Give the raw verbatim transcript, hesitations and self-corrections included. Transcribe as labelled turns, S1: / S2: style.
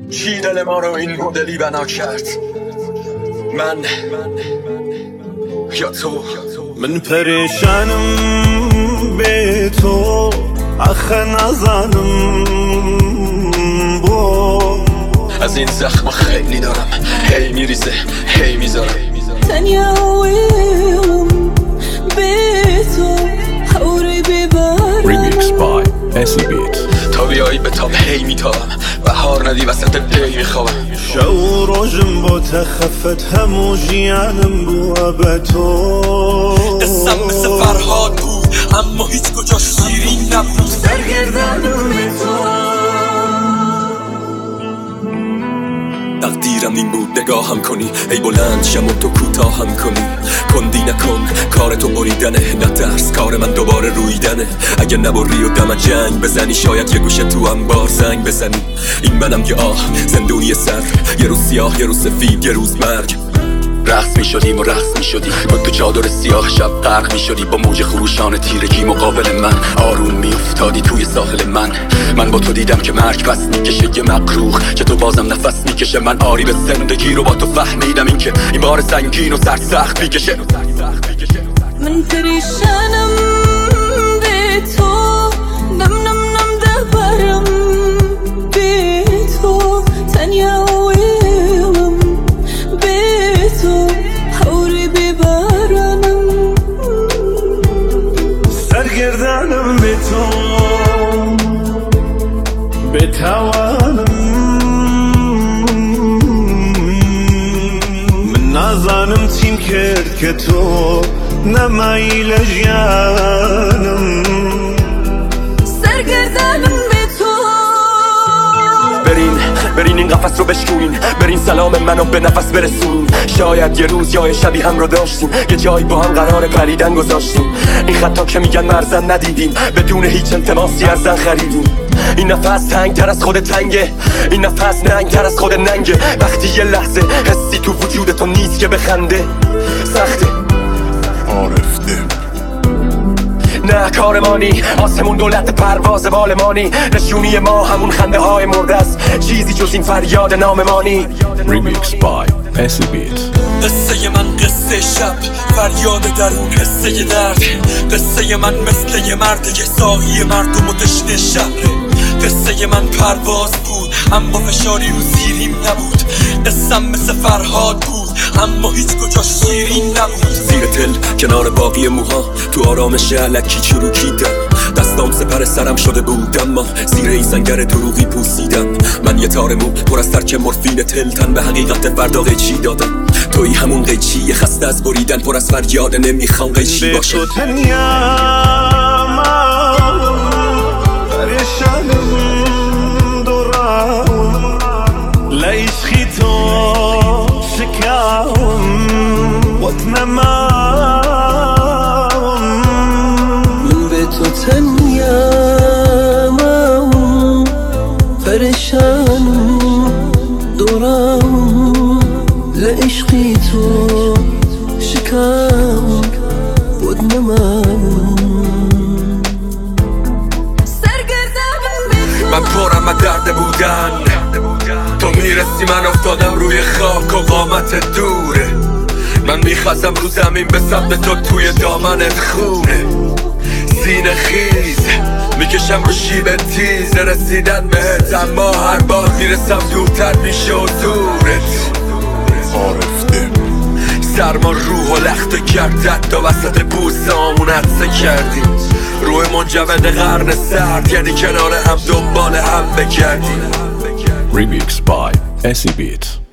S1: چی دل ما رو این مدلی بنا کرد؟ من یا تو؟
S2: من پریشانم به تو آخه نزنم با
S1: از این زخم خیلی دارم، هی میریزه هی میذارم.
S3: تنیاویم به تو حوری ببرم.
S4: Remix by اسی بیت.
S1: تا بیایی به تاب هی میتابم، بهار ندی وسط دی میخوابم.
S2: شو روزم با تخفت همو جیانم بوا به تو.
S1: قصم مثل فرهاد بود اما هیچ کجا شیرین نبود.
S2: سرگردانم به تو.
S1: تقدیرم این بود نگاهم کنی، ای بلند شم و تو کوتاه هم کنی. کندی نکن کار تو بریدنه، نترس کار من دوباره رویدنه. اگه نبری و دم جنگ بزنی شاید یه گوشه تو انبار زنگ بزنی. این منم که آه زندونی سر، یه روز سیاه یه روز سفید یه روز مرگ. رقص می شدیم و رقص می شدی با تو چادر سیاه شب غرق می شدی. با موج خروشان تیرگی مقابل من آروم می افتادی توی ساحل من. من با تو دیدم که مرگ پس میکشه یه مقروخ، که تو بازم نفس میکشه. من آری به زندگی رو با تو فهمیدم، این که این بار سنگین و سر سخت میکشه.
S3: من پریشانم به تو، نم نم نم دبرم به تو. تنیاویم به تو حوری ببرم.
S2: سرگردانم به تو بتوانم. من نازانم چیم کرد که تو نمایل جانم.
S3: سرگردانم به تو.
S1: برین برین این قفس رو بشکونین، برین سلام منو به نفس برسونین. شاید یه روز یا شبی هم رو داشتیم، یه جایی با هم قرار پریدن گذاشتیم. این خطا که میگن مرزن ندیدیم، بدون هیچ التماسی از زن خریدیم. این نفس تنگ تر از خود تنگه، این نفس ننگ تر از خود ننگه. وقتی یه لحظه حسی تو وجود تو نیست که بخنده سخته.
S4: عارفته
S1: نه کارمانی آسمون دولت پرواز بالمانی. نشونی ما همون خنده های مرده است، چیزی جز این فریاد ناممانی.
S4: Remix by اسی بیت.
S1: قصه من قصه شب، فریاد درون قصه درد. قصه من مثل یه مرد که ساقی مردم و تشنه شهره. قصه من پرواز بود اما فشاری رو زیریم نبود. قصم مثل فرهاد بود اما هیچ کجا شیرین نبود. زیر تل کنار باقی موها تو آرامش علکی چروکیدم. دستام سپر سرم شده بود اما زیر این سنگر دروغی پوسیدم. من یه تار مو پر از ترک مورفین تل، تن به حقیقت فردا قیچی دادم. توی همون قیچی یه خسته از بریدن پر از فریاد نمیخوام قیچی باشه.
S2: به تو تنیام پریشانم دورم لعشقی تو شکاوم واتنمام.
S3: من به تو تنیامم پریشانم دورم لعشقی تو شکاوم واتنمام.
S1: من پرم از درد بودن، تو میرسی من افتادم روی خاک و قامت دوره. من میخواستم رو زمین به سمت تو توی دامنت خونه. سینه خیز میکشم رو شیب تیز رسیدن بهت، اما هر بار میرسم دورتر میشه و دورت.
S4: عارفته
S1: سرما روح و لخته کرد، تا وسط بوسامون عطسه کردیم. روی منجمد قرن سرد، یعنی کنار هم دنبال هم بگردیم.
S4: Remix by اسی بیت.